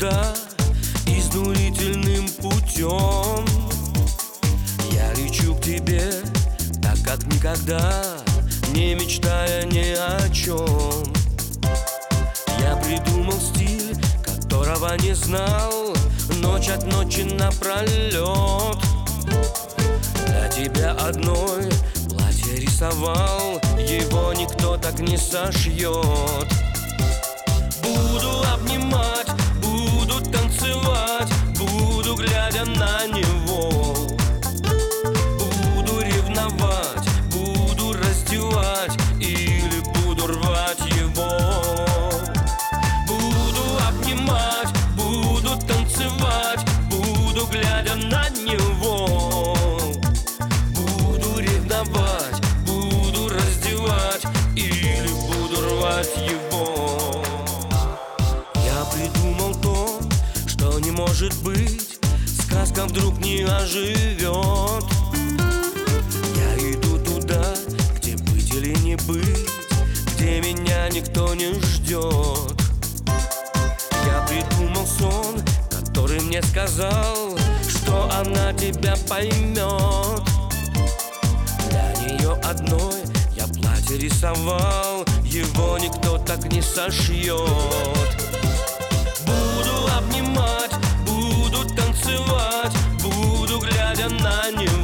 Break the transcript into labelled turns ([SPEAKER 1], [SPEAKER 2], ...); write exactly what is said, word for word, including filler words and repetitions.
[SPEAKER 1] туда изнурительным путем. Я лечу к тебе так, как никогда, не мечтая ни о чем. Я придумал стиль, которого не знал, ночь от ночи напролет. Для тебя одной платье рисовал, его никто так не сошьет. Буду обнимать, буду танцевать, буду глядя на него. Буду ревновать, буду раздевать или буду рвать его. Буду обнимать, буду танцевать, буду глядя на него. Буду ревновать, буду раздевать или буду рвать его. Я придумал то, что не может быть, сказка вдруг не оживет. Я иду туда, где быть или не быть, где меня никто не ждет. Я придумал сон, который мне сказал, что она тебя поймет. Для нее одной я платье рисовал, его никто так не сошьет. Буду обнимать, буду танцевать, буду глядя на него.